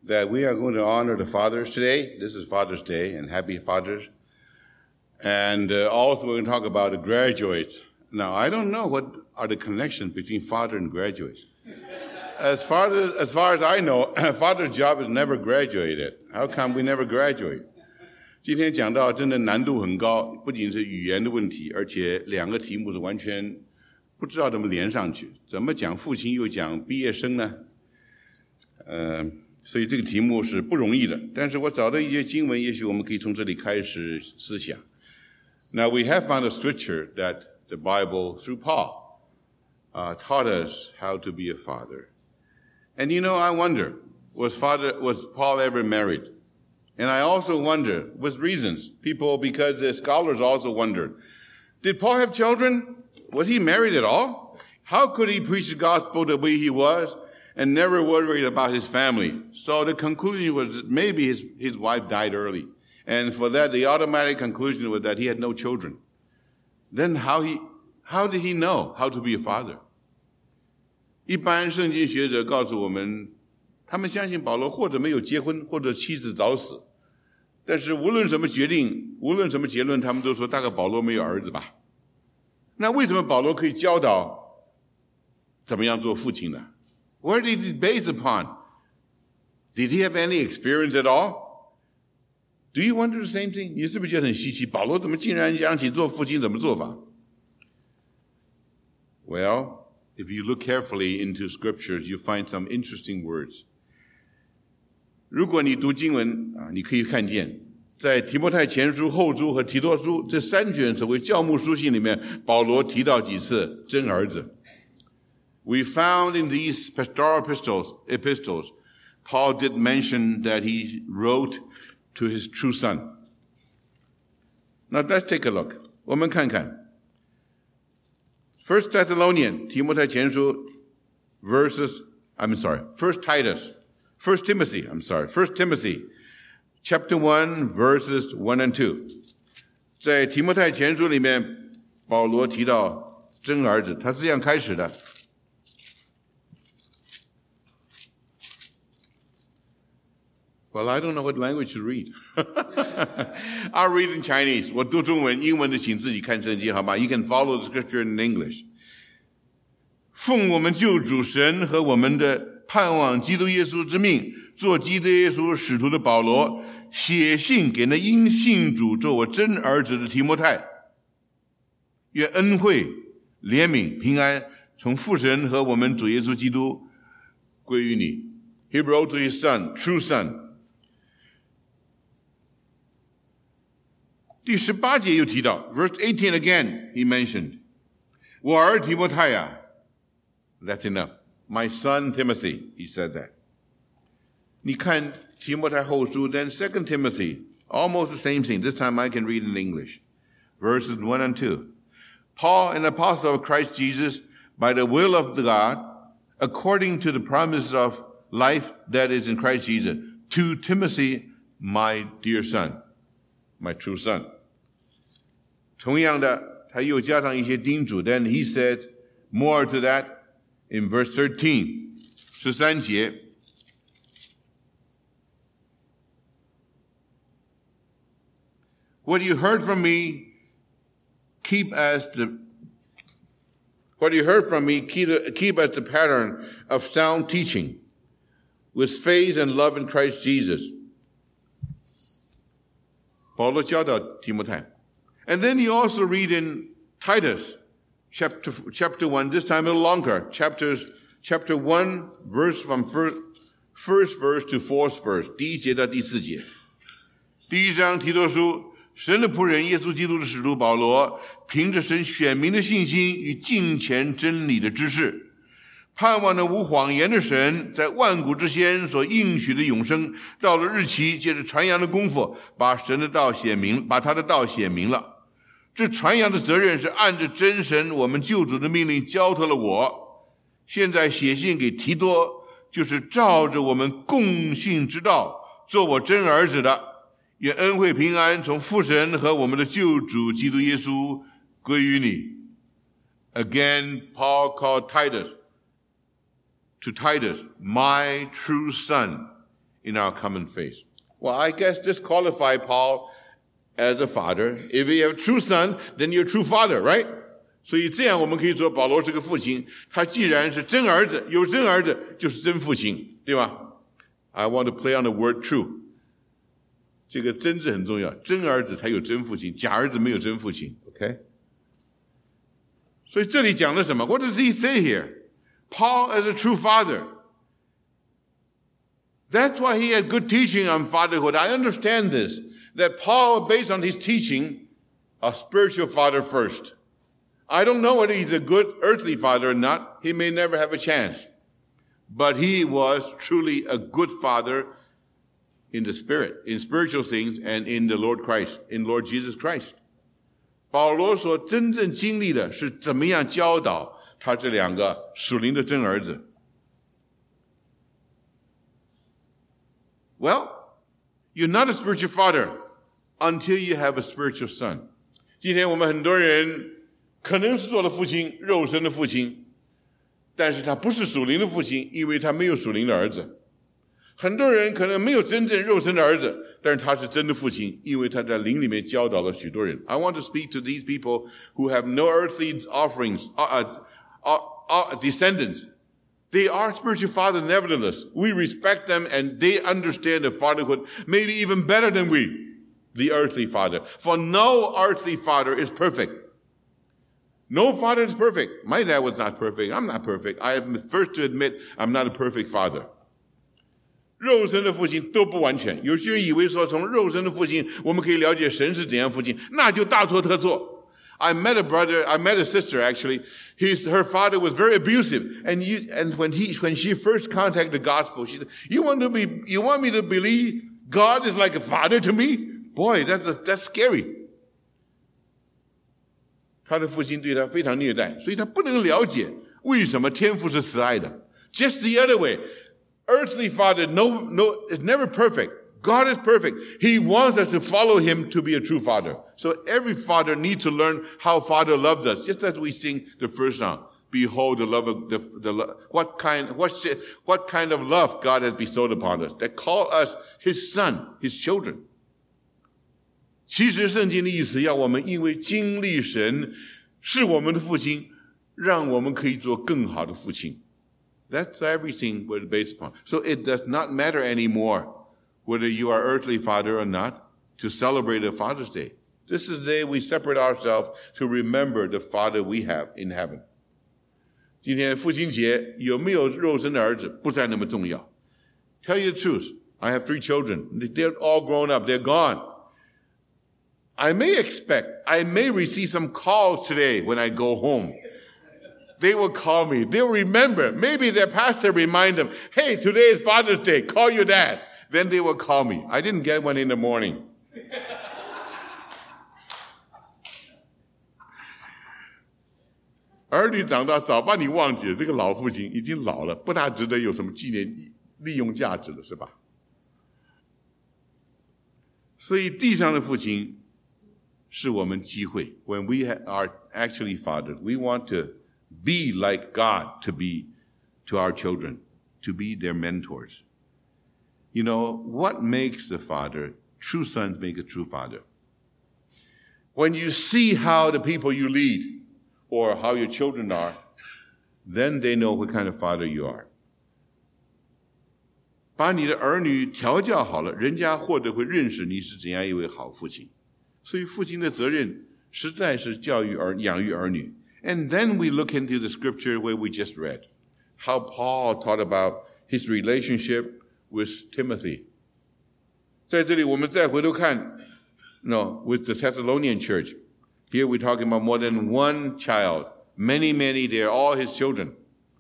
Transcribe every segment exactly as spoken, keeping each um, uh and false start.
that we are going to honor the fathers today. This is Father's Day, and happy fathers. And uh, also we're going to talk about the graduates. Now, I don't know what are the connections between father and graduates. As far as, as far as I know, father's job is never graduated. How come we never graduate? 今天讲到真的难度很高，不仅是语言的问题，而且两个题目是完全不知道怎么连上去，怎么讲父亲又讲毕业生呢？呃，所以这个题目是不容易的。但是我找到一些经文，也许我们可以从这里开始思想。Now we have found a scripture that the Bible, through Paul, uh, taught us how to be a father. And you know, I wonder, was father, was Paul ever married? And I also wonder, with reasons, people, because the scholars also wondered, did Paul have children? Was he married at all? How could he preach the gospel the way he was and never worried about his family? So the conclusion was that maybe his, his wife died early. And for that, the automatic conclusion was that he had no children. Then how he, how did he know how to be a father? 一般圣经学者告诉我们，他们相信保罗或者没有结婚，或者妻子早死。但是无论什么决定，无论什么结论，他们都说大概保罗没有儿子吧。那为什么保罗可以教导怎么样做父亲呢？ Where did he base upon? Did he have any experience at all? Do you wonder the same thing? 你是不是觉得很稀奇？保罗怎么竟然讲起做父亲怎么做法？ Well, if you look carefully into scriptures, you find some interesting words. 如果你读经文啊，你可以看见，在提摩太前书、后书和提多书这三卷所谓教牧书信里面，保罗提到几次真儿子。We found in these pastoral epistles, epistles, Paul did mention that he wrote to his true son. Now let's take a look. 我们看看 First Thessalonians, 提摩太前书 verses, I'm sorry, First Titus, First Timothy, I'm sorry, First Timothy, chapter one, verses one and two. 在提摩太前书里面，保罗提到真儿子，他是这样开始的。Well, I don't know what language to read. I'll read in Chinese. 我读中文，英文的请自己看圣经，好吗？ You can follow the scripture in English. 奉我们救主神和我们的盼望基督耶稣之命，做基督耶稣使徒的保罗，写信给那因信主做我真儿子的提摩太。愿恩惠、怜悯、平安从父神和我们主耶稣基督归于你。He wrote to his son, true son. 第十八节又提到 verse eighteen again he mentioned 我儿提摩太啊 that's enough my son Timothy he said that 你看提摩太后书 then Second Timothy almost the same thing this time I can read in English verses one and two Paul an apostle of Christ Jesus by the will of the God according to the promise of life that is in Christ Jesus to Timothy my dear son my true son. 同样的，他又加上一些叮嘱 Then he said more to that in verse thirteen. 十三节 What you heard from me, keep as the What you heard from me, keep, keep as the pattern of sound teaching, with faith and love in Christ Jesus. 保罗教导提摩太 And then you also read in Titus chapter, chapter one, this time a little longer, chapters, chapter one, verse from first, first verse to fourth verse, 第一节到第四节。第一章提多书，神的仆人耶稣基督的使徒保罗，凭着神选民的信心与敬虔真理的知识，盼望那无谎言的神在万古之先所应许的永生，到了日期，借着传扬的功夫，把神的道显明，把他的道显明了。这传扬的责任是按着真神我们救主的命令交托了我。现在写信给提多，就是照着我们共信之道，做我真儿子的。愿恩惠平安从父神和我们的救主基督耶稣归于你。Again, Paul called Titus to Titus, my true son, in our common faith. Well, I guess disqualify Paul as a father. If you have a true son, then you're a true father, right? 所以这样我们可以说保罗是个父亲，他既然是真儿子，有真儿子就是真父亲，对吧？ I want to play on the word true. 这个真字很重要，真儿子才有真父亲，假儿子没有真父亲 ，OK？ 所以这里讲的什么 ？What does he say here? Paul as a true father. That's why he had good teaching on fatherhood. I understand this. That Paul, based on his teaching, a spiritual father first. I don't know whether he's a good earthly father or not. He may never have a chance. But he was truly a good father in the spirit, in spiritual things, and in the Lord Christ, in Lord Jesus Christ. 保罗所真正经历的是怎么样教导他这两个属灵的真儿子。Well, you're not a spiritual father until you have a spiritual son. 今天我们很多人可能是做了父亲，肉身的父亲，但是他不是属灵的父亲，因为他没有属灵的儿子。很多人可能没有真正肉身的儿子，但是他是真的父亲，因为他在灵里面教导了许多人。I want to speak to these people who have no earthly offerings, uh, uh, uh, descendants. They are spiritual fathers nevertheless. We respect them and they understand the fatherhood maybe even better than we, the earthly father. For no earthly father is perfect. No father is perfect. My dad was not perfect. I'm not perfect. I am first to admit I'm not a perfect father. 肉身的父亲都不完全，有些人以为说从肉身的父亲我们可以了解神是怎样父亲，那就大错特错。I met a brother, I met a sister actually. His, her father was very abusive, and you, and when he, when she first contacted the gospel, she said, "You want to be, you want me to believe God is like a father to me? Boy, that's a, that's scary." 他的父亲对他非常虐待，所以他不能了解为什么天父是慈爱的。Just the other way, earthly father, no, no, is never perfect. God is perfect. He wants us to follow him to be a true father. So every father needs to learn how Father loves us. Just as we sing the first song, "Behold the love of the, the what kind, what what kind of love God has bestowed upon us that call us His son, His children." 其实圣经的意思要我们因为经历神是我们的父亲，让我们可以做更好的父亲。That's everything we're based upon. So it does not matter anymore whether you are earthly father or not, to celebrate a Father's Day. This is the day we separate ourselves to remember the Father we have in heaven. 今天父亲节有没有肉身的儿子不再那么重要。Tell you the truth, I have three children. They're all grown up. They're gone. I may expect, I may receive some calls today when I go home. They will call me. They'll remember. Maybe their pastor remind them, "Hey, today is Father's Day. Call your dad." Then they will call me. I didn't get one in the morning. 儿女长大早把你忘记了，这个老父亲已经老了，不大值得有什么纪念利用价值了，是吧？所以地上的父亲是我们机会。When we are actually fathers, we want to be like God to be to our children, to be their mentors. You know, what makes a father? True sons make a true father. When you see how the people you lead or how your children are, then they know what kind of father you are. 把你的儿女调教好了，人家或者会认识你是怎样一位好父亲。所以父亲的责任实在是教育儿养育儿女。And then we look into the scripture where we just read, how Paul taught about his relationship with Timothy. 在这里我们再回头看 no, with the Thessalonian church. Here we're talking about more than one child. Many, many, they're all his children.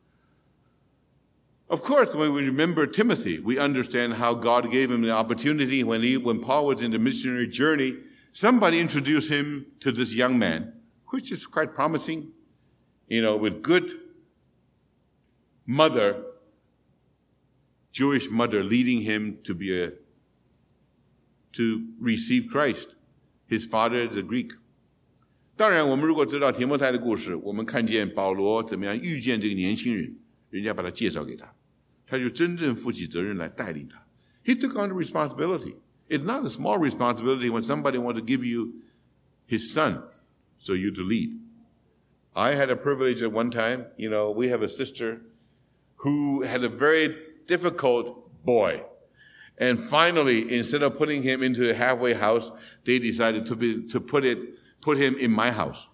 Of course, when we remember Timothy, we understand how God gave him the opportunity when he, when Paul was in the missionary journey, somebody introduced him to this young man, which is quite promising, you know, with good mother, Jewish mother leading him to be a, to receive Christ. His father is a Greek. 当然，我们如果知道提摩太的故事，我们看见保罗怎么样遇见这个年轻人，人家把他介绍给他，他就真正负起责任来带领他。 He took on the responsibility. It's not a small responsibility when somebody wants to give you his son so you to lead. I had a privilege at one time, you know, we have a sister who had a very difficult boy. And finally, instead of putting him into a halfway house, they decided to be, to put it, put him in my house.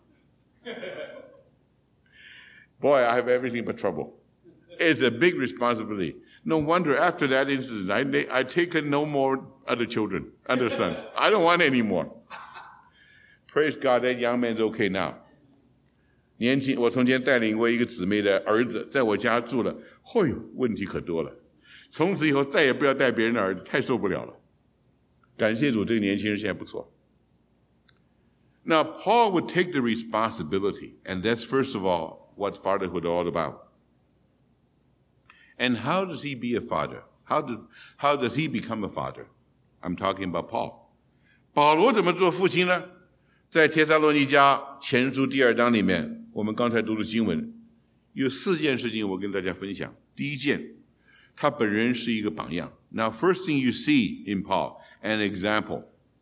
Boy, I have everything but trouble. It's a big responsibility. No wonder after that incident, I, I taken no more other children, other sons. I don't want any more. Praise God, that young man's okay now. 年轻，我从前带领过一个姊妹的儿子，在我家住了，嚯哟，问题可多了。从此以后再也不要带别人的儿子，太受不了了。感谢主，这个年轻人现在不错。Now, Paul would take the responsibility, and that's first of all what fatherhood is all about. And how does he be a father? How, do, how does he become a father? I'm talking about Paul. 保罗怎么做父亲呢？在帖撒罗尼迦前书第二章里面，我们刚才读的经文，有四件事情我跟大家分享。第一件，他本人是一个榜样。Now, first thing you see in Paul, an example.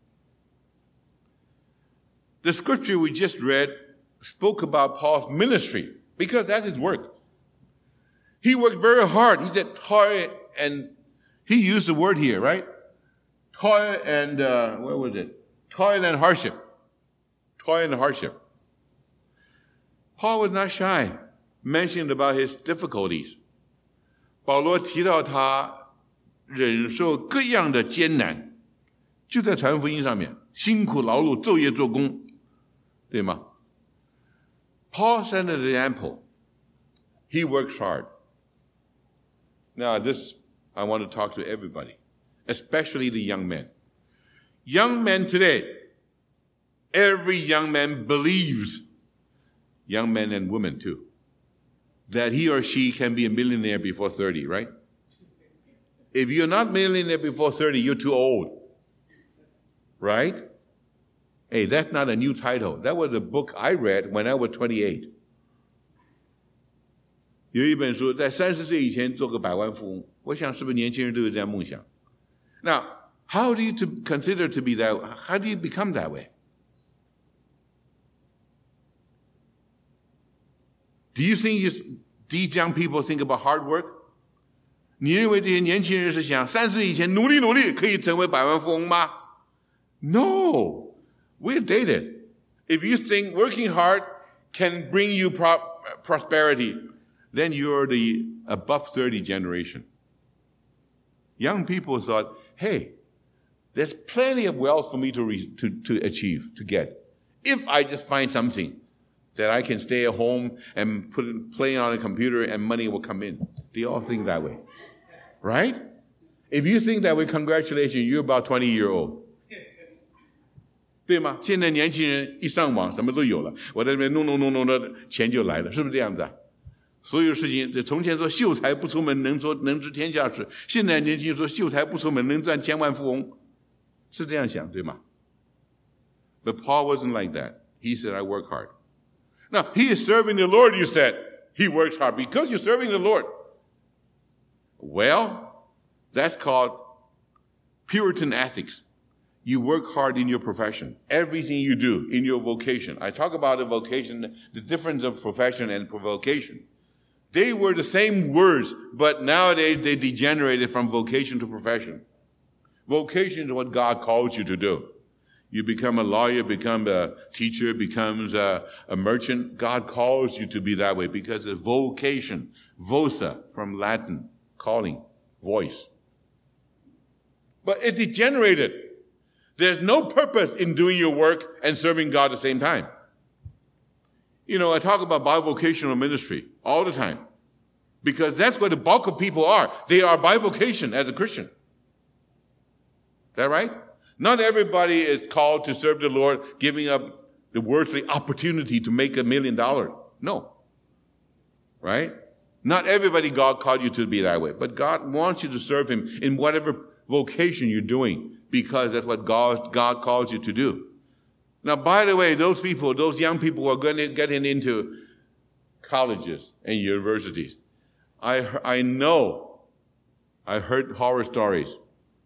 The scripture we just read spoke about Paul's ministry because that's his work. He worked very hard. He said toil and, he used the word here, right? Toil and, uh, what was it? Toil and hardship. Toil and hardship. Paul was not shy, mentioned about his difficulties. 保罗提到他忍受各样的艰难，就在传福音上面，辛苦劳碌，昼夜做工，对吗？ Paul set an example. He works hard. Now, this, I want to talk to everybody, especially the young men. Young men today, every young man believes, young men and women too, that he or she can be a millionaire before thirty, right? If you're not a millionaire before thirty, you're too old, right? Hey, that's not a new title. That was a book I read when I was twenty-eight. 有一本书在三十岁以前做个百万富翁，我想是不是年轻人都有这样梦想？ Now, how do you to consider to be that? How do you become that way? Do you think you, these young people think about hard work? 你认为这些年轻人是想三十岁以前努力努力可以成为百万富翁吗？ No, we're dated. If you think working hard can bring you pro- prosperity, then you're the above thirty generation. Young people thought, hey, there's plenty of wealth for me to, re- to, to achieve, to get. If I just find something that I can stay at home and put it, play on a computer and money will come in. They all think that way. Right? If you think that way, congratulations, you're about twenty years old. 对吗？现在年轻人一上网什么都有了，我在这边弄弄弄弄的钱就来了，是不是这样子啊？所有事情，从前说秀才不出门能做能知天下事，现在年轻人说秀才不出门能赚千万富翁，是这样想，对吗？ But Paul wasn't like that. He said, I work hard. Now, he is serving the Lord, you said. He works hard because you're serving the Lord. Well, that's called Puritan ethics. You work hard in your profession. Everything you do in your vocation. I talk about the vocation, the difference of profession and vocation. They were the same words, but nowadays they degenerated from vocation to profession. Vocation is what God calls you to do. You become a lawyer, become a teacher, becomes a, a merchant. God calls you to be that way because of vocation. Voca, from Latin, calling, voice. But it degenerated. There's no purpose in doing your work and serving God at the same time. You know, I talk about bivocational ministry all the time because that's where the bulk of people are. They are bivocation as a Christian. Is that right? Not everybody is called to serve the Lord, giving up the worldly opportunity to make a million dollars. No. Right? Not everybody God called you to be that way, but God wants you to serve him in whatever vocation you're doing because that's what God, God calls you to do. Now, by the way, those people, those young people who are going to getting into colleges and universities, I, I know, I heard horror stories.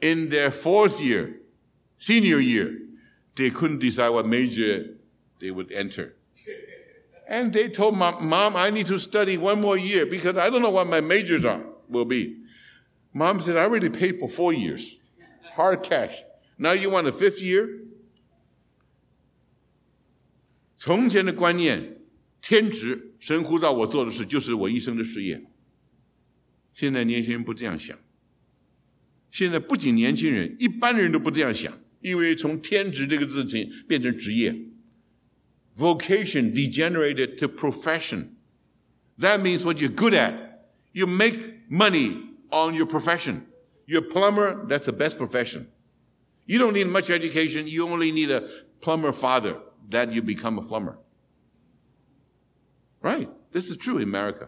in their fourth year, senior year, they couldn't decide what major they would enter. And they told mom, Mom, I need to study one more year because I don't know what my majors are, will be. Mom said, I already paid for four years, hard cash. Now you want a fifth year? 从前的观念，天职，神呼召我做的事就是我一生的事业。现在年轻人不这样想。现在不仅年轻人，一般人都不这样想，因为从天职这个字情变成职业。Vocation degenerated to profession. That means what you're good at. You make money on your profession. You're a plumber, that's the best profession. You don't need much education. You only need a plumber father that you become a plumber. Right? This is true in America.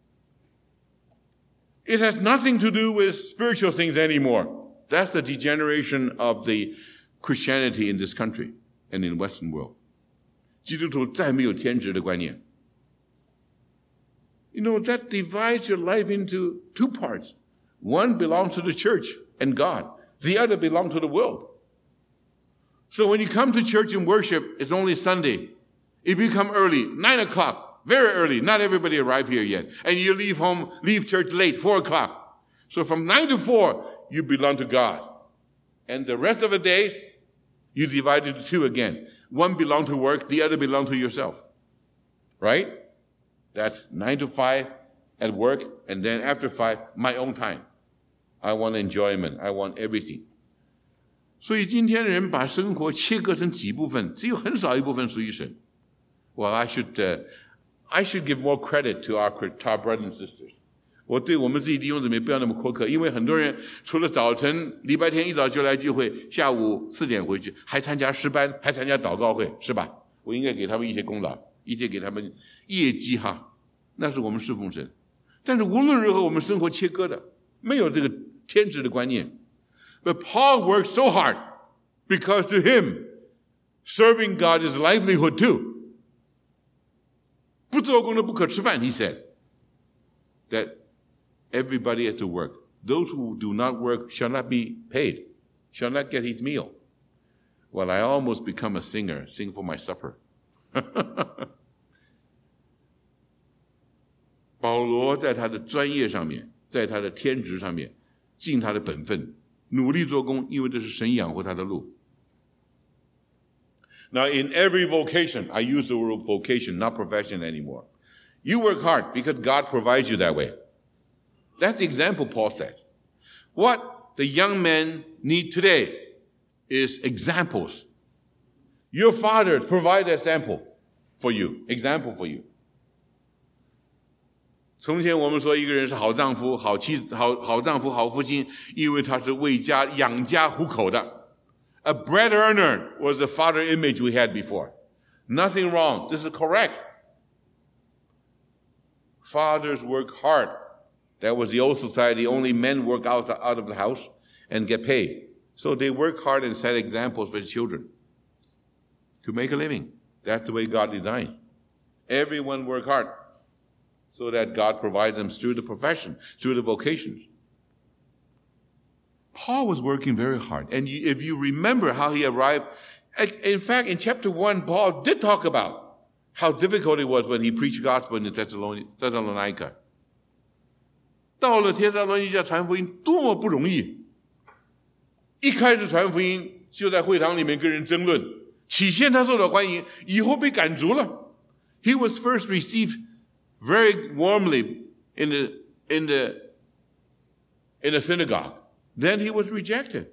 It has nothing to do with spiritual things anymore. That's the degeneration of the Christianity in this country and in the Western world. 基督徒再没有天职的观念。You know, that divides your life into two parts. One belongs to the church and God. The other belongs to the world. So when you come to church and worship, it's only Sunday. If you come early, nine o'clock, very early, not everybody arrived here yet, and you leave home, leave church late, four o'clock. So from nine to four, you belong to God. And the rest of the days, you divide into two again. One belongs to work, the other belongs to yourself. Right? That's nine to five at work, and then after five, my own time. I want enjoyment. I want everything. 所以今天的人把生活切割成几部分，只有很少一部分属于神。Well, I should, uh, I should give more credit to our, to our brothers and sisters. 我对我们自己弟兄姊妹不要那么苛刻，因为很多人除了早晨礼拜天一早就来聚会，下午四点回去，还参加诗班，还参加祷告会，是吧？我应该给他们一些功劳，一些给他们业绩哈，那是我们侍奉神。但是无论如何，我们生活切割的，没有这个天职的观念。But Paul worked so hard because to him, serving God is livelihood too. 不做工的不可吃饭, he said. That everybody has to work. Those who do not work shall not be paid, shall not get his meal. Well, I almost become a singer, sing for my supper. 保罗在他的专业上面，在他的天职上面，尽他的本分，努力做工，因为这是神养活他的路。Now, in every vocation, I use the word vocation, not profession anymore. You work hard because God provides you that way. That's the example Paul says. What the young men need today is examples. Your father provided an example for you, example for you. 从前我们说一个人是好丈夫、好妻子、好好丈夫、好父亲，因为他是为家养家糊口的。A bread earner was the father image we had before. Nothing wrong. This is correct. Fathers work hard. That was the old society. Only men work out, out of the house and get paid. So they work hard and set examples for children to make a living. That's the way God designed. Everyone work hard so that God provides them through the profession, through the vocations. Paul was working very hard. And you, if you remember how he arrived, in fact, in chapter one, Paul did talk about how difficult it was when he preached the gospel in Thessalonica. 到了帖撒罗尼迦传福音多么不容易。一开始传福音就在会堂里面跟人争论，起先他受到欢迎，以后被赶逐了。He was first received very warmly in the, in the, in the synagogue. Then he was rejected.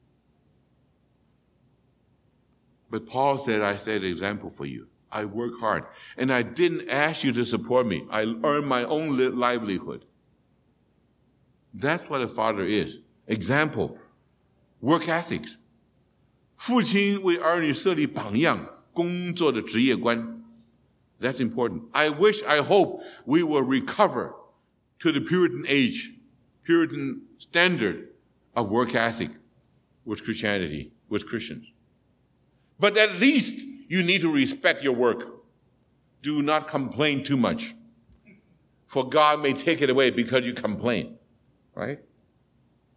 But Paul said, I set an example for you. I work hard. And I didn't ask you to support me. I earned my own livelihood. That's what a father is. Example. Work ethics. 父亲为儿女设立榜样，工作的职业观。That's important. I wish, I hope we will recover to the Puritan age, Puritan standard of work ethic with Christianity, with Christians. But at least you need to respect your work. Do not complain too much. For God may take it away because you complain. Right?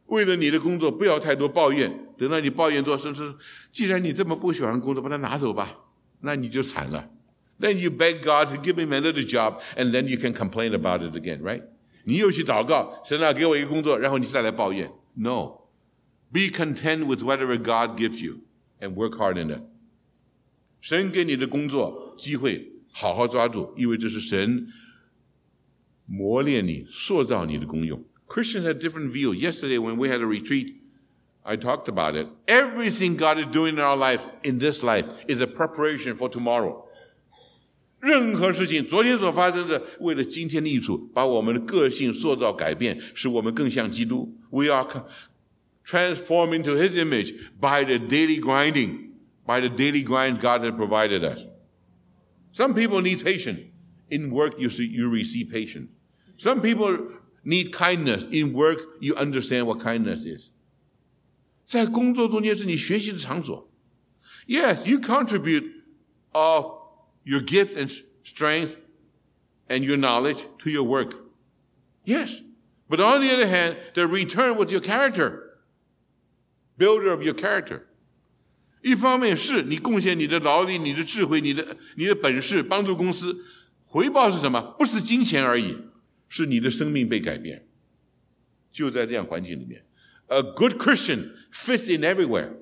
为了你的工作不要太多抱怨，等到你抱怨多，说说既然你这么不喜欢工作，把它拿走吧，那你就惨了。Then you beg God to give him another job, and then you can complain about it again, right? 你又去祷告，神啊，给我一个工作，然后你再来抱怨。No. Be content with whatever God gives you, and work hard in it. 神给你的工作机会，好好抓住，因为这是神磨练你、塑造你的功用。Christians have different view. Yesterday when we had a retreat, I talked about it. Everything God is doing in our life, in this life, is a preparation for tomorrow. 任何事情，昨天所发生的，为了今天的益处，把我们的个性塑造改变，使我们更像基督。We are transformed into His image by the daily grinding, by the daily grind God has provided us. Some people need patience. In work, you see, you receive patience. Some people need kindness. In work, you understand what kindness is. 在工作中间是你学习的场所。Yes, you contribute of your gift and strength and your knowledge to your work. Yes. But on the other hand, the return was your character, builder of your character. 一方面是你贡献你的劳力、你的智慧、你的你的本事，帮助公司，回报是什么？不是金钱而已，是你的生命被改变。就在这样环境里面 ，A good Christian fits in everywhere.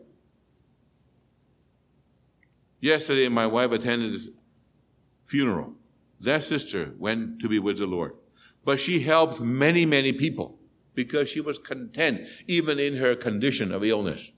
Yesterday, my wife attended this funeral. That sister went to be with the Lord. But she helped many, many people because she was content even in her condition of illness.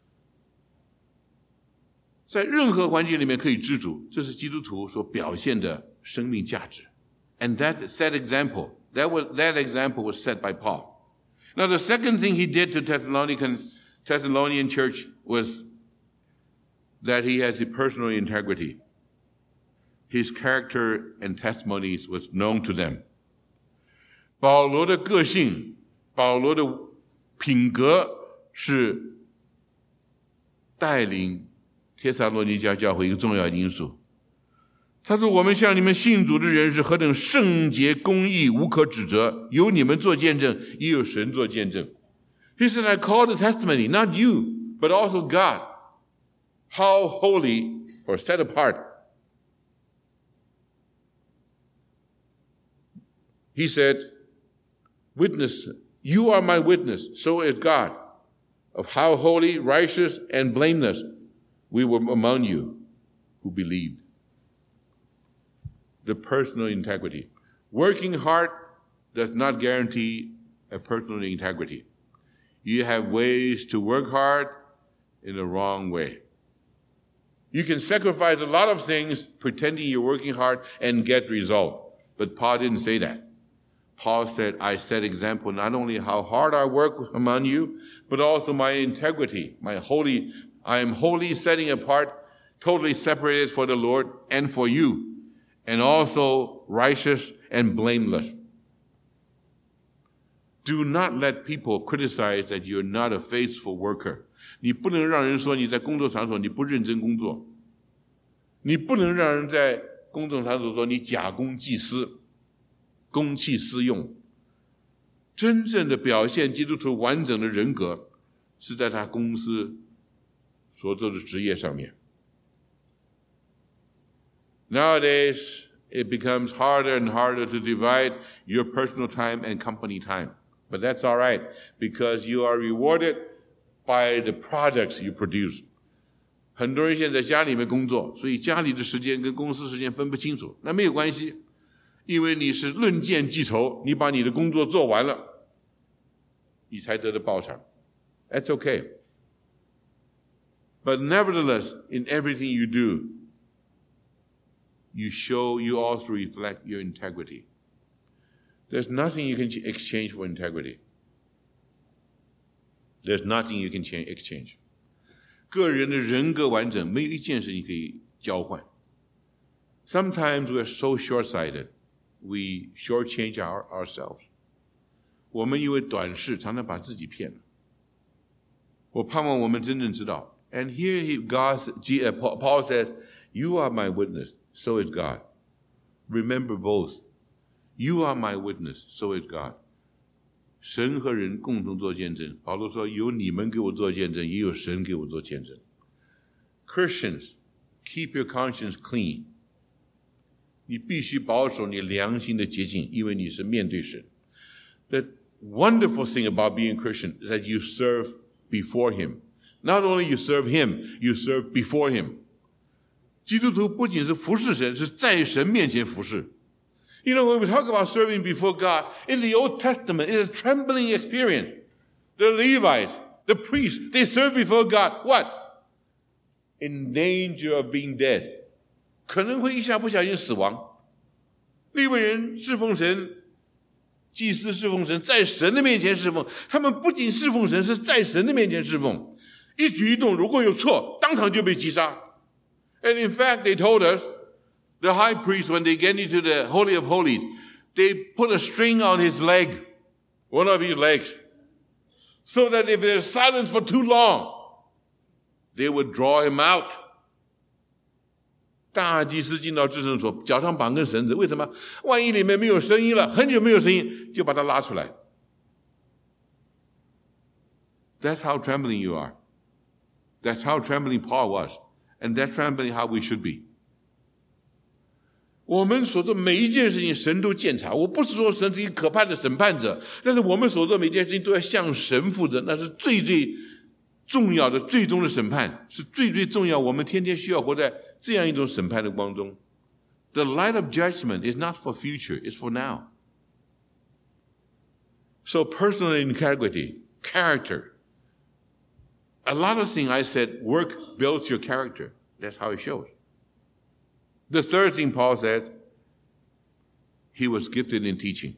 在任何环境里面可以知足，这是基督徒所表现的生命价值。And that set example, that was that example was set by Paul. Now the second thing he did to Thessalonian Thessalonian church was that he has a personal integrity. His character and testimonies was known to them. 保罗的个性，保罗的品格是带领帖撒罗尼迦教会一个重要因素。他说：“我们向你们信主的人是何等圣洁、公义、无可指责，有你们做见证，也有神做见证。” He said, "I call the testimony, not you, but also God. How holy or set apart." He said, "Witness, you are my witness, so is God, of how holy, righteous, and blameless we were among you who believed." The personal integrity. Working hard does not guarantee a personal integrity. You have ways to work hard in the wrong way. You can sacrifice a lot of things pretending you're working hard and get result. But Paul didn't say that. Paul said, "I set example not only how hard I work among you, but also my integrity, my holy, I am wholly setting apart, totally separated for the Lord and for you, and also righteous and blameless." Do not let people criticize that you're not a faithful worker. 你不能让人说你在工作场所你不认真工作。你不能让人在工作场所说你假公济私。公器私用。真正的表现基督徒完整的人格是在他公司所做的职业上面。Nowadays, it becomes harder and harder to divide your personal time and company time. But that's all right, because you are rewarded by the products you produce. 很多人现在在家里面工作，所以家里的时间跟公司时间分不清楚，那没有关系。因为你是论件计酬，你把你的工作做完了，你才得到报偿。That's okay. But nevertheless, in everything you do, you show, you also reflect your integrity. There's nothing you can exchange for integrity. There's nothing you can exchange. 个人的人格完整，没有一件事你可以交换。Sometimes we're so short-sighted.We shortchange our, ourselves. 我们因为短视，常常把自己骗了。我盼望我们真正知道。And here he, God, Paul says, "You are my witness, so is God." Remember both. You are my witness, so is God. 神和人共同做见证。保罗说，有你们给我做见证，也有神给我做见证。Christians, keep your conscience clean. 你必须保守你良心的洁净，因为你是面对神。The wonderful thing about being Christian is that you serve before him. Not only you serve him, you serve before him. 基督徒不仅是服侍神，是在神面前服侍。You know, when we talk about serving before God, in the Old Testament, it's a trembling experience. The Levites, the priests, they serve before God. What? In danger of being dead. 可能会一下不小心死亡。利未人侍奉神，祭司侍奉神，在神的面前侍奉。他们不仅侍奉神，是在神的面前侍奉。一举一动如果有错，当场就被击杀。And in fact, they told us, the high priest, when they get into the Holy of Holies, they put a string on his leg, one of his legs, so that if there's silence for too long, they would draw him out. 大祭司进到至圣所，脚上绑根绳子，为什么？万一里面没有声音了，很久没有声音，就把他拉出来。That's how trembling you are. That's how trembling Paul was. And that's trembling how we should be. 我们所做每一件事情，神都鉴察。我不是说神是一个可怕的审判者，但是我们所做每一件事情都要向神负责，那是最最重要的、最终的审判，是最最重要。我们天天需要活在这样一种审判的光中。The light of judgment is not for future, it's for now. So personal integrity, character. A lot of things I said, work builds your character. That's how it shows. The third thing Paul said, he was gifted in teaching.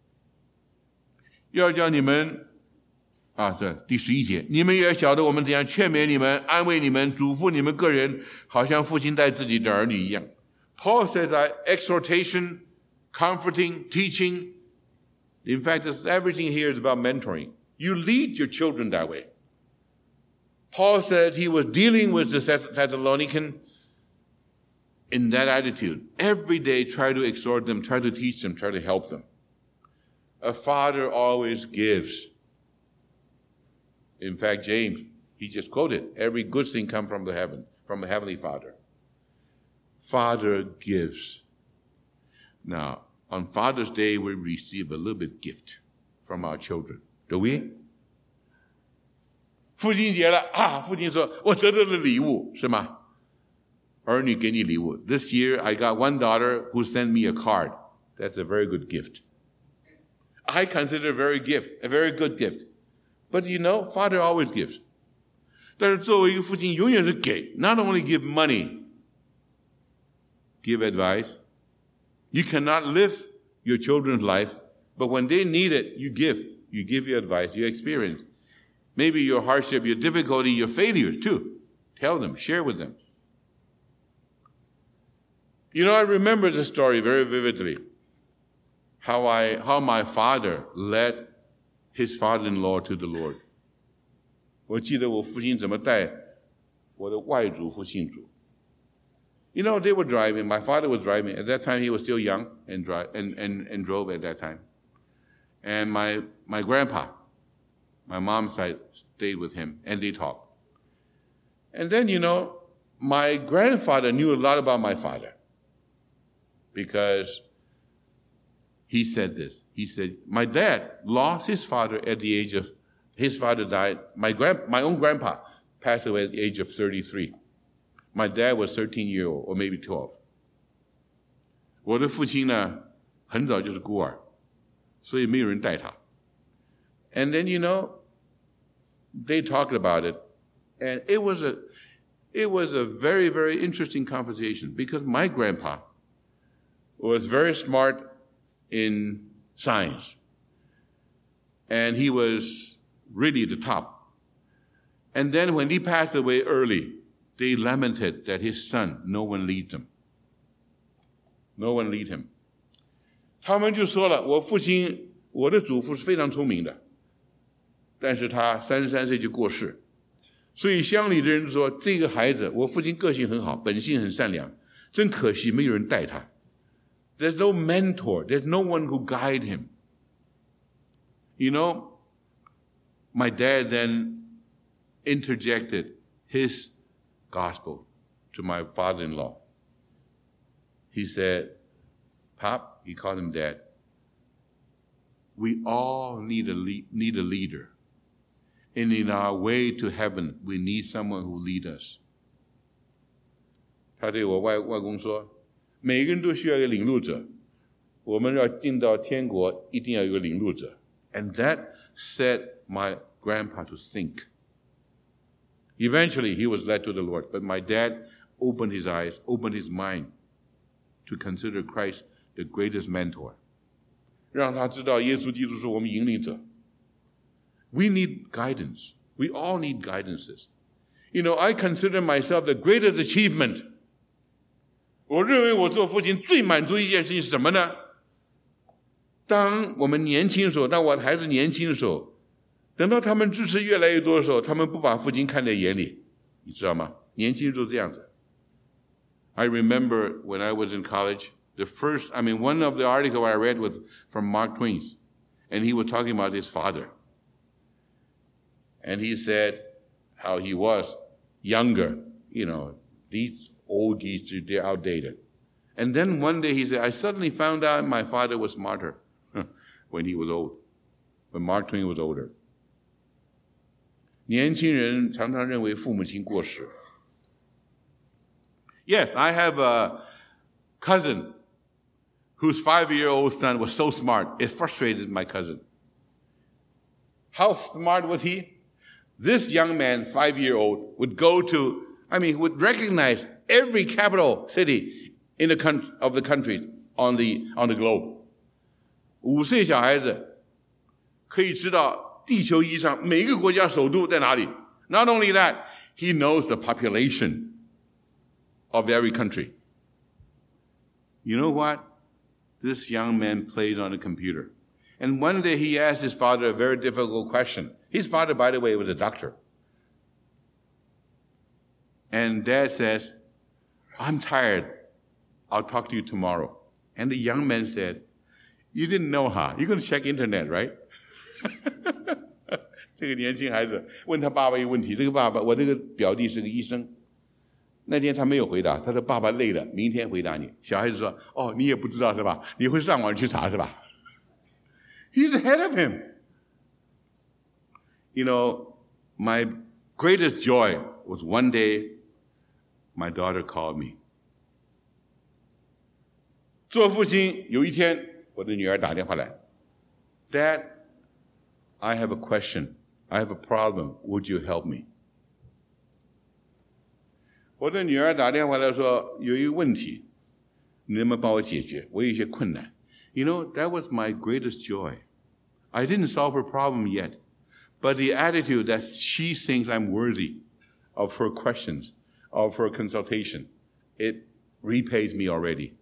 要叫你们啊，这第十一节，你们也晓得我们怎样劝勉你们、安慰你们、嘱咐你们个人，好像父亲待自己的儿女一样。Paul says that exhortation, comforting, teaching. In fact, everything here is about mentoring. You lead your children that way. Paul said he was dealing with the Thessalonican in that attitude. Every day, try to exhort them, try to teach them, try to help them. A father always gives. In fact, James, he just quoted, every good thing comes from the heaven, from the Heavenly Father. Father gives. Now, on Father's Day, we receive a little bit gift from our children. Do we? 父亲节了啊！父亲说：“我得到了礼物，是吗？”儿女给你礼物。This year, I got one daughter who sent me a card. That's a very good gift. I consider a very gift, a very good gift. But you know, Father always gives. 但是作为一个父亲，永远是给。Not only give money, give advice. You cannot live your children's life, but when they need it, you give. You give your advice, your experience. Maybe your hardship, your difficulty, your failure too. Tell them, share with them. You know, I remember the story very vividly. How I, how my father led his father-in-law to the Lord. 我记得我父亲怎么带我的外祖父信主。You know, they were driving. My father was driving. At that time, he was still young and, drive, and, and, and drove at that time. And my, my grandpa, my mom's side, stayed with him, and they talked. And then, you know, my grandfather knew a lot about my father because he said this. He said, my dad lost his father at the age of, his father died. My grand, my own grandpa passed away at the age of thirty-three. My dad was thirteen years old, or maybe twelve. 我的父亲呢，很早就是孤儿，所以没有人带他。And then, you know, they talked about it, and it was a, it was a very, very interesting conversation because my grandpa was very smart in science, and he was really at the top. And then when he passed away early, they lamented that his son, no one leads him. No one lead him. 他们就说了，我父亲，我的祖父是非常聪明的，但是他三十三岁就过世，所以乡里的人说，这个孩子，我父亲个性很好，本性很善良，真可惜没有人带他。There's no mentor. There's no one who guide him. You know, my dad then interjected his gospel to my father-in-law. He said, Pop, he called him Dad, we all need a, lead, need a leader. And in our way to heaven, we need someone who lead us. 他对我外外公说，每个人都需要一个领路者。我们要进到天国，一定要有一个领路者。And that set my grandpa to think. Eventually, he was led to the Lord. But my dad opened his eyes, opened his mind to consider Christ the greatest mentor. 让他知道耶稣基督是我们引领者。We need guidance. We all need guidances. You know, I consider myself the greatest achievement. 我认为我做父亲最满足一件事情是什么呢？当我们年轻的时候，当我的孩子年轻的时候，等到他们支持越来越多的时候，他们不把父亲看在眼里，你知道吗？年轻人都这样子。I remember when I was in college, the first, I mean, one of the articles I read was from Mark Twain, and he was talking about his father. And he said how he was younger, you know, these old geese, they're outdated. And then one day he said, I suddenly found out my father was smarter when he was old, when Mark Twain was older. 年轻人常常认为父母亲过时。Yes, I have a cousin whose five-year-old son was so smart, it frustrated my cousin. How smart was he? This young man, five-year-old, would go to, I mean, would recognize every capital city in the con- of the country on the, on the globe. 五岁小孩子可以知道地球仪上每个国家首都在哪里。Not only that, he knows the population of every country. You know what? This young man plays on a computer. And one day he asked his father a very difficult question. His father, by the way, was a doctor. And Dad says, I'm tired. I'll talk to you tomorrow. And the young man said, you didn't know, huh? You're going to check internet, right? 这个年轻孩子问他爸爸一个问题，这个爸爸，我这个表弟是个医生。那天他没有回答，他说爸爸累了，明天回答你。小孩子说，哦，你也不知道是吧？你会上网去查是吧？ He's ahead of him. You know, my greatest joy was one day my daughter called me. 做父亲有一天，我的女儿打电话来 ，Dad, I have a question. I have a problem. Would you help me? 我的女儿打电话来说有一个问题，你能不能帮我解决？我有一些困难。You know, that was my greatest joy. I didn't solve her problem yet, but the attitude that she thinks I'm worthy of her questions, of her consultation, it repays me already.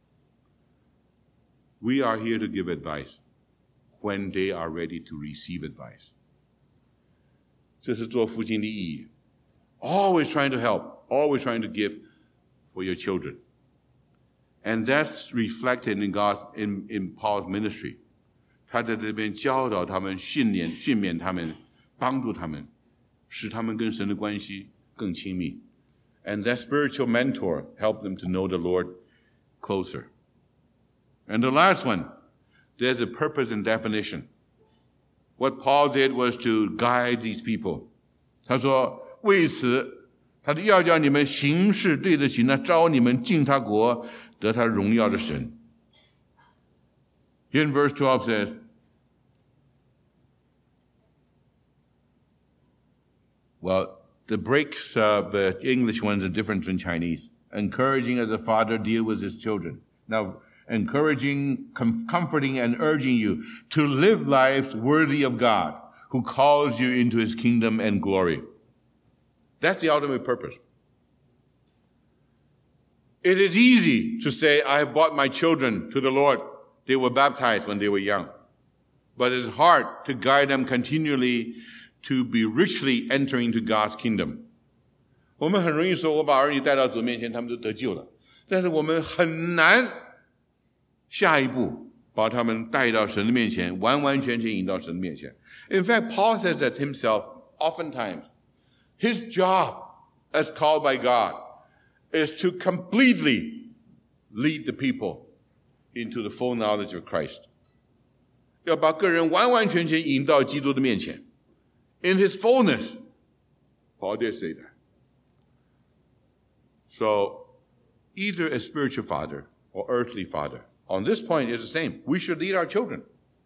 We are here to give advice when they are ready to receive advice. 这是做父亲的意义。Always trying to help, always trying to give for your children. And that's reflected in God's, in, in Paul's ministry. 他在这边教导他们，训练、训勉他们，帮助他们，使他们跟神的关系更亲密。And that spiritual mentor helped them to know the Lord closer. And the last one, there's a purpose and definition. What Paul did was to guide these people. 他说，为此，他要叫你们行事对得起那召你们进他国得他荣耀的神。Here in verse twelve says, well, the breaks of the English ones are different from Chinese. Encouraging as a father deal with his children. Now, encouraging, com- comforting, and urging you to live lives worthy of God, who calls you into his kingdom and glory. That's the ultimate purpose. It is easy to say, I have brought my children to the Lord. They were baptized when they were young. But it's hard to guide them continually to be richly entering into God's kingdom. 我们很容易说，我把儿女带到主面前，他们就得救了。但是我们很难下一步把把他们带到神的面前，完完全全引到神的面前。In fact, Paul says that himself oftentimes. His job as called by God is to completely lead the people into the full knowledge of Christ. 要把个人完完全全引到基督的面前。In his fullness, Paul did say that. So, either a spiritual father or earthly father, on this point is the same. We should lead our children.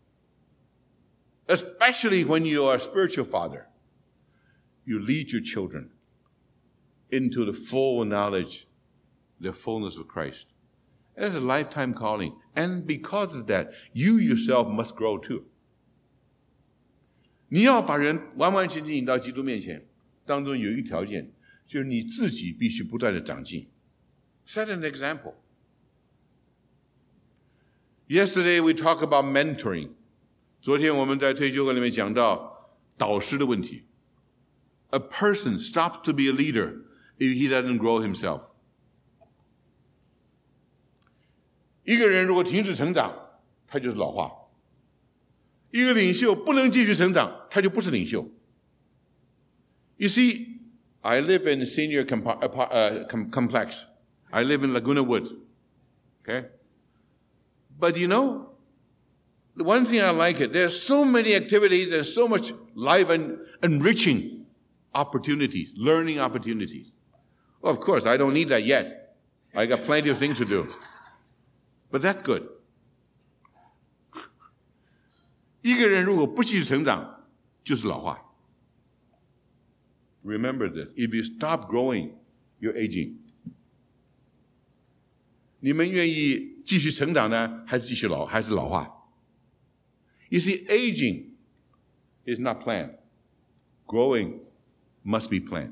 Especially when you are a spiritual father. You lead your children into the full knowledge, the fullness of Christ. That's a lifetime calling. And because of that, you yourself must grow too. 你要把人完完全全引到基督面前，当中有一个条件，就是你自己必须不断的长进。Set an example. Yesterday we talked about mentoring. 昨天我们在退休课里面讲到导师的问题。A person stops to be a leader if he doesn't grow himself. 一个人如果停止成长，他就是老化。一个领袖不能继续成长，他就不是领袖。You see, I live in a senior compa- uh, com- complex. I live in Laguna Woods. Okay? But you know, the one thing I like it, there's so many activities and so much life and enriching opportunities, learning opportunities. Well, of course, I don't need that yet. I got plenty of things to do. But that's good. 一个人如果不继续成长，就是老化。Remember this. If you stop growing, you're aging. 你们愿意继续成长呢，还是继续老，还是老化？ You see, aging is not planned. Growing must be planned.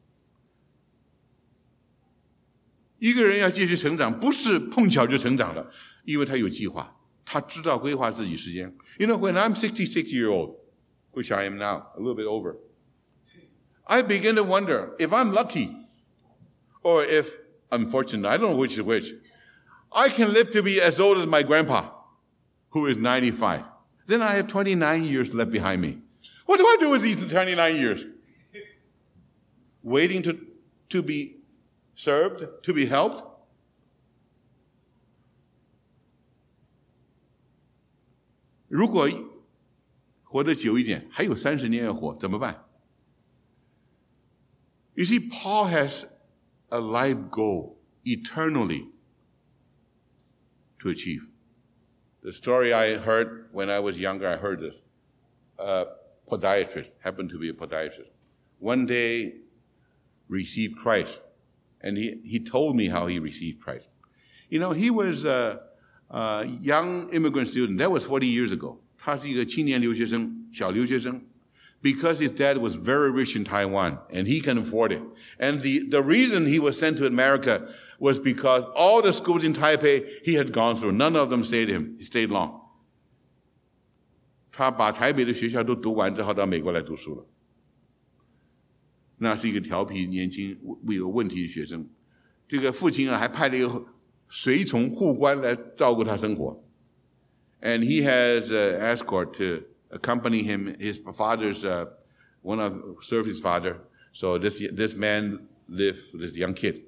一个人要继续成长，不是碰巧就成长了，因为他有计划，他知道规划自己时间。You know, when I'm sixty-six years old, which I am now, a little bit over, I begin to wonder if I'm lucky or if, unfortunately, I don't know which is which, I can live to be as old as my grandpa, who is ninety-five. Then I have twenty-nine years left behind me. What do I do with these twenty-nine years? Waiting to, to be served, to be helped? 如果活得久一点，还有三十年要活，怎么办？ You see, Paul has a life goal eternally to achieve. The story I heard when I was younger, I heard this. A podiatrist, happened to be a podiatrist, one day received Christ. And he, he told me how he received Christ. You know, he was a, a young immigrant student. That was forty years ago. 他是一个青年留学生，小留学生。Because his dad was very rich in Taiwan, and he can afford it. And the, the reason he was sent to America was because all the schools in Taipei he had gone through, none of them stayed him. He stayed long. 他把台北的学校都读完之后，到美国来读书了。那是一个调皮、年轻、有问题的学生。这个父亲啊，还派了一个随从护官来照顾他生活。And he has an escort to accompany him, his father's, uh, one of, served his father. So this, this man lived with this young kid.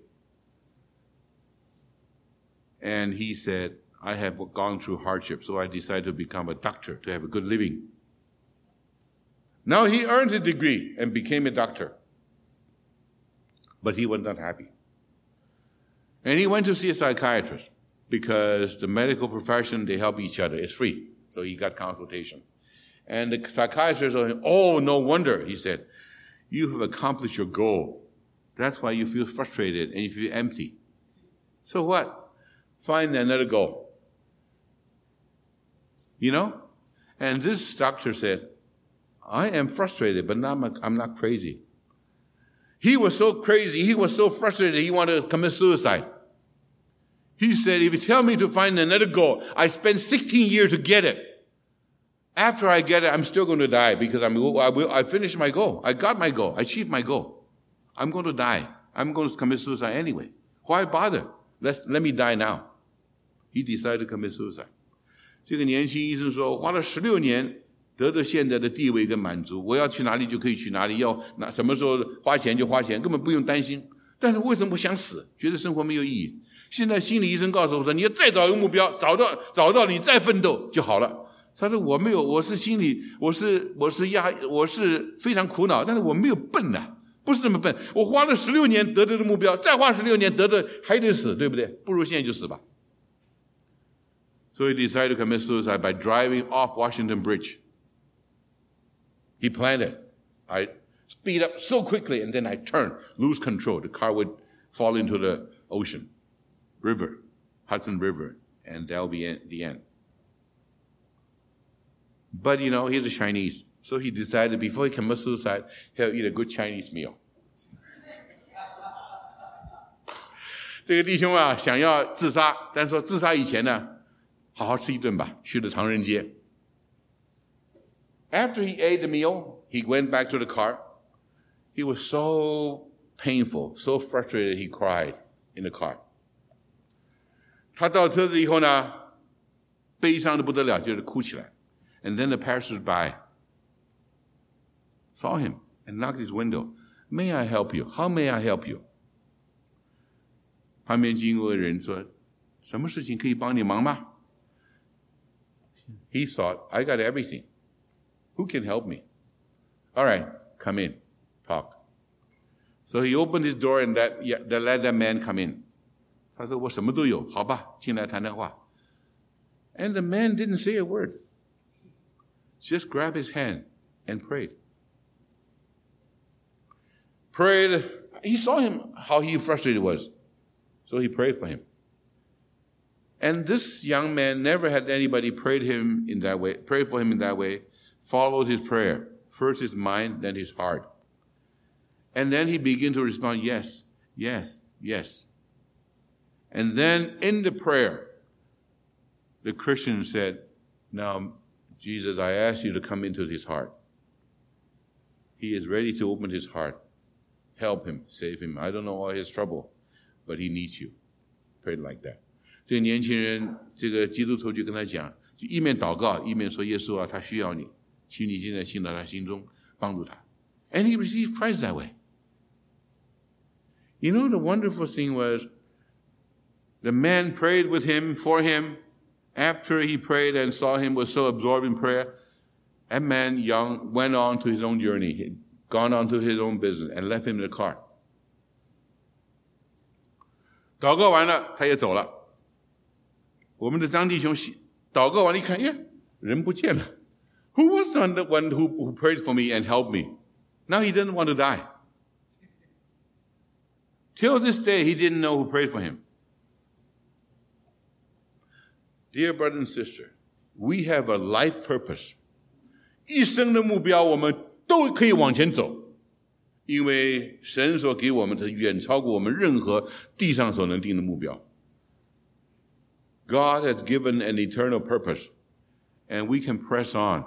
And he said, I have gone through hardship, so I decided to become a doctor to have a good living. Now he earned his degree and became a doctor. But he was not happy. And he went to see a psychiatrist because the medical profession, they help each other. It's free. So he got consultation. And the psychiatrist said, oh, no wonder, he said, you have accomplished your goal. That's why you feel frustrated and you feel empty. So what? Find another goal. You know? And this doctor said, I am frustrated, but not, I'm not crazy. He was so crazy, he was so frustrated, he wanted to commit suicide. He said, if you tell me to find another goal, I spent sixteen years to get it. After I get it, I'm still going to die because I'm, I, will, I finished my goal. I got my goal. I achieved my goal. I'm going to die. I'm going to commit suicide anyway. Why bother? Let's, let me die now. He decided to commit suicide. 这个年轻医生说，我花了十六年得到现在的地位跟满足，我要去哪里就可以去哪里，要那什么时候花钱就花钱，根本不用担心。但是为什么不想死？觉得生活没有意义。现在心理医生告诉我说，你要再找一个目标，找到找到你再奋斗就好了。他说我没有，我是心里我是我是压我是非常苦恼，但是我没有笨呐、啊，不是这么笨。我花了十六年得到的目标，再花十六年得到还得死，对不对？不如现在就死吧。So he decided to commit suicide by driving off Washington Bridge. He planned it. I speed up so quickly, and then I turn, lose control. The car would fall into the ocean, river, Hudson River, and that'll be the end. But, you know, he's a Chinese, so he decided before he commits suicide, he'll eat a good Chinese meal. 这个弟兄啊，想要自杀，但是说自杀以前呢，好好吃一顿吧，去了唐人街。After he ate the meal, he went back to the car. He was so painful, so frustrated, he cried in the car. 他到车子以后呢，悲伤的不得了，就是哭起来。And then the passersby saw him and knocked his window. May I help you? How may I help you? 旁边经过的人说，什么事情可以帮你忙吗？ He thought, I got everything. Who can help me? All right, come in, talk. So he opened his door and that, that let that man come in. 他说我什么都有，好吧，进来谈谈话。And the man didn't say a word. Just grabbed his hand and prayed. Prayed. He saw him, how he frustrated was. So he prayed for him. And this young man never had anybody prayed him in that way, prayed for him in that way, followed his prayer. First his mind, then his heart. And then he began to respond, yes, yes, yes. And then in the prayer, the Christian said, now, Jesus, I ask you to come into his heart. He is ready to open his heart. Help him, save him. I don't know all his trouble, but he needs you. Prayed like that. 这个年轻人，这个基督徒就跟他讲，就一面祷告，一面说耶稣啊，他需要你，请你现在进到他心中，帮助他。And he received Christ that way. You know, the wonderful thing was, the man prayed with him, for him. After he prayed and saw him was so absorbed in prayer, that man young went on to his own journey. He'd gone on to his own business and left him in the car. 祷告完了，他也走了。我们的张弟兄祷告完了一看，耶，人不见了。Who was the one who, who prayed for me and helped me? Now he doesn't want to die. Till this day, he didn't know who prayed for him. Dear brother and sister, we have a life purpose. 一生的目标我们都可以往前走，因为神所给我们的远超过我们任何地上所能定的目标。God has given an eternal purpose, and we can press on.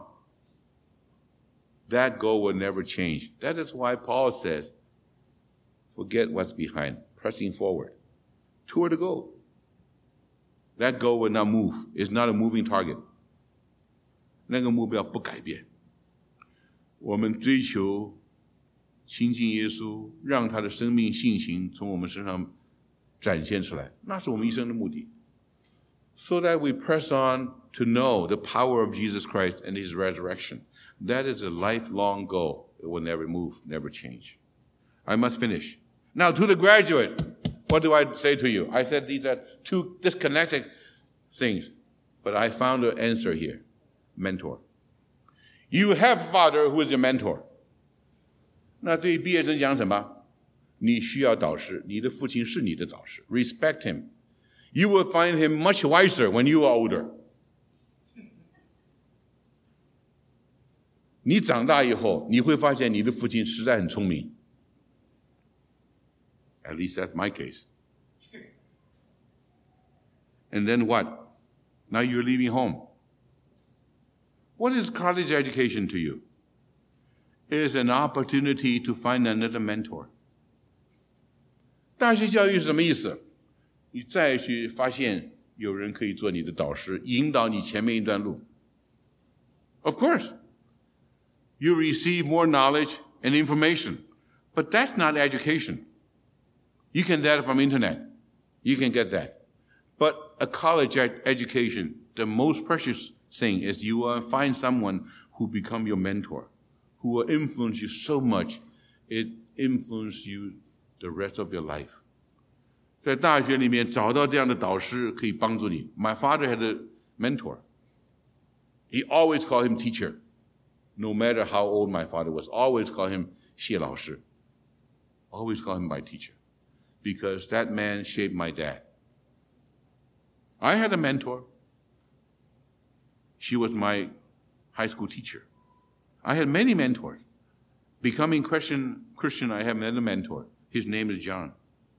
That goal will never change. That is why Paul says, forget what's behind, pressing forward toward the goal. That goal will not move. It's not a moving target. 那个目标不改变。我们追求亲近耶稣，让他的生命性情从我们身上展现出来，那是我们一生的目的。So that we press on to know the power of Jesus Christ and his resurrection. That is a lifelong goal. It will never move, never change. I must finish. Now to the graduate, what do I say to you? I said these are two disconnected things, but I found an answer here. Mentor. You have a father who is your mentor. 那对于毕业生讲什么？你需要导师，你的父亲是你的导师。Respect him. You will find him much wiser when you are older. 你长大以后，你会发现你的父亲实在很聪明。At least that's my case. And then what? Now you're leaving home. What is college education to you? It is an opportunity to find another mentor. 大学教育是什么意思？你再去发现有人可以做你的导师，引导你前面一段路。Of course, you receive more knowledge and information, but that's not education. You can get that from internet. You can get that. But a college ed- education, the most precious thing is you will find someone who become your mentor, who will influence you so much, it influences you the rest of your life. 在大学里面找到这样的导师可以帮助你。My father had a mentor. He always called him teacher. No matter how old my father was, always called him 谢老师. Always called him my teacher. Because that man shaped my dad. I had a mentor. She was my high school teacher. I had many mentors. Becoming Christian, Christian, I have another mentor. His name is John.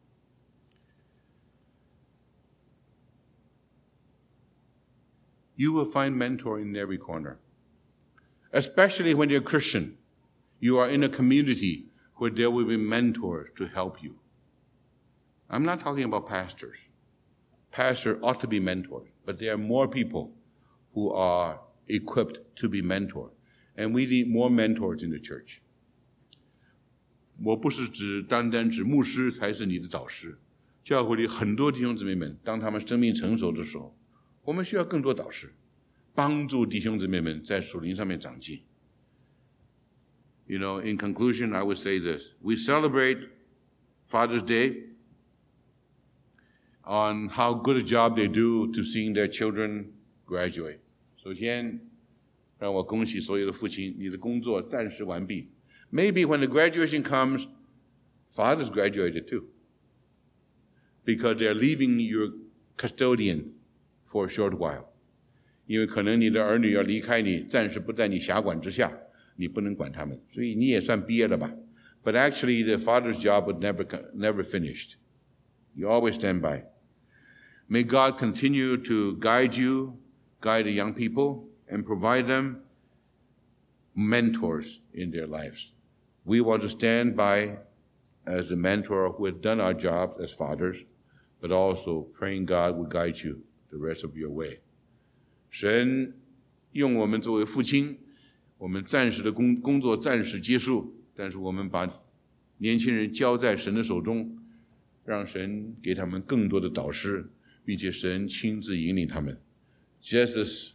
You will find mentor in every corner. Especially when you're a Christian. You are in a community where there will be mentors to help you. I'm not talking about pastors. Pastors ought to be mentors, but there are more people who are equipped to be mentored. And we need more mentors in the church. 我不是指单单指牧师才是你的导师。教会里很多弟兄姊妹们，当他们生命成熟的时候，我们需要更多导师，帮助弟兄姊妹们在属灵上面长进。You know, in conclusion, I would say this. We celebrate Father's Day on how good a job they do to seeing their children graduate. 首先，让我恭喜所有的父亲，你的工作暂时完毕。Maybe when the graduation comes, fathers graduated too. Because they're leaving your custodian for a short while. 因为可能你的儿女要离开你，暂时不在你辖管之下，你不能管他们，所以你也算毕业了吧。But actually, the father's job was never, never finished. You always stand by. May God continue to guide you, guide the young people, and provide them mentors in their lives. We want to stand by as a mentor who has done our job as fathers, but also praying God will guide you the rest of your way. 神用我们作为父亲，我们暂时的工工作暂时结束，但是我们把年轻人交在神的手中，让神给他们更多的导师，并且神亲自引领他们。Just as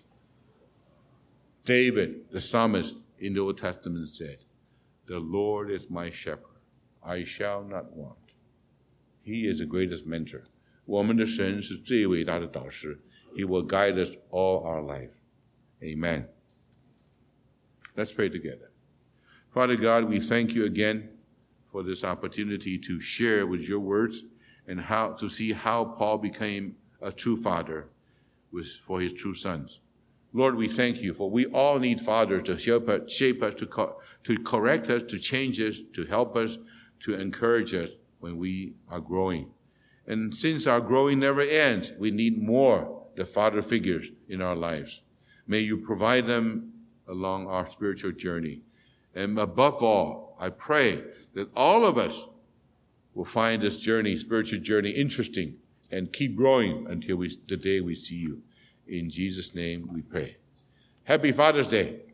David, the psalmist in the Old Testament said, "The Lord is my shepherd; I shall not want." He is the greatest mentor. 我们的神是最伟大的导师。He will guide us all our life. Amen. Let's pray together. Father God, we thank you again for this opportunity to share with your words and how to see how Paul became a true father with, for his true sons. Lord, we thank you for we all need fathers to shape us, shape us to, co- to correct us, to change us, to help us, to encourage us when we are growing. And since our growing never ends, we need more the father figures in our lives. May you provide them along our spiritual journey. And above all, I pray that all of us will find this journey, spiritual journey, interesting and keep growing until we, the day we see you. In Jesus' name we pray. Happy Father's Day.